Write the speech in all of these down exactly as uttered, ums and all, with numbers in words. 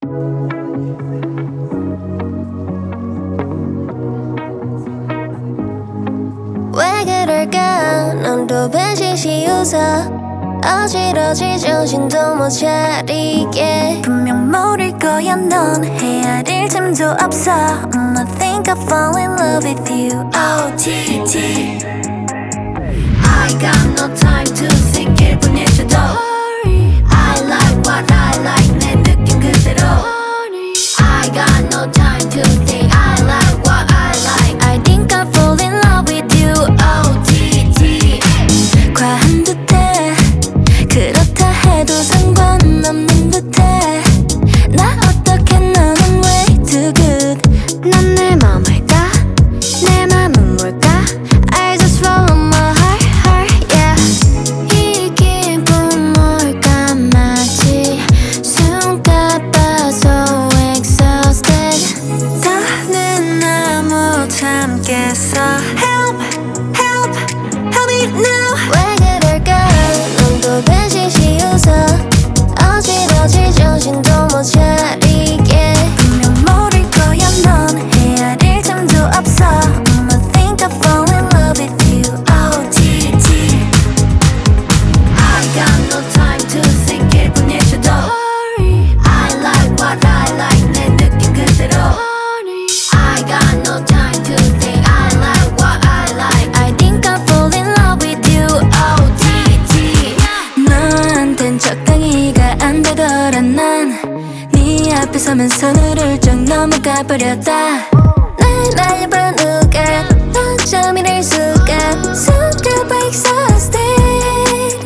왜 그럴까 넌 또 배신시 웃어 어지러질 정신도 못 차리게 분명 모를 거야 넌 헤아릴 틈도 없어 um, I think I fall in love with you O T T I got no time to think 일 분 일 초도 I like what I like 내 느낌 그대로 I got no time to think I like what I like I think I fall in love with you O T T 과한 듯해 그렇다 해도 상관없는 듯해 나 어떻게 너는 way too good 넌 내 맘을 알까 내 맘은 뭘까 I just follow my heart heart yeah 이 기분 뭘까 마치 숨가빠 so exhausted 더는 나 못 참겠어 Help help help me now 왜 그럴까 넌 또 배신시 웃어 어지러질 정신도 못 차리게 분명 모를 거야 넌 헤아릴 틈도 없어 um, I think I fall in love with you O T T I got no time to think 일 분 일 초도 I like what I like 내 느낌 그대로 I got no time to think I like what I like I think I fall in love with you O T T 너한텐 적당히가 안 되더라 난 네 앞에 서면 손을 훌쩍 넘어가 버렸다 날 말려버려 누가 어쩜 이럴 수가 속여봐 exhausted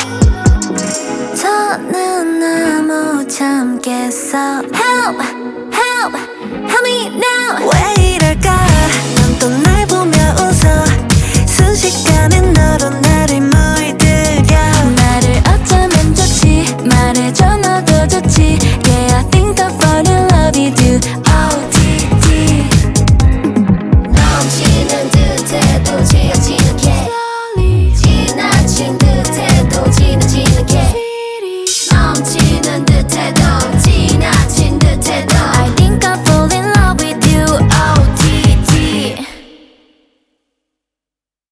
더는 나 못 참겠어 Help help help me now 왜 이럴까 넌 또 나